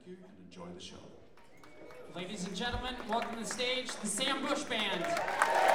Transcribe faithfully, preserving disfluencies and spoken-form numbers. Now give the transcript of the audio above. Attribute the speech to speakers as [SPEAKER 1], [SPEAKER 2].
[SPEAKER 1] Thank you, and enjoy the show.
[SPEAKER 2] Ladies and gentlemen, welcome to the stage, the Sam Bush Band.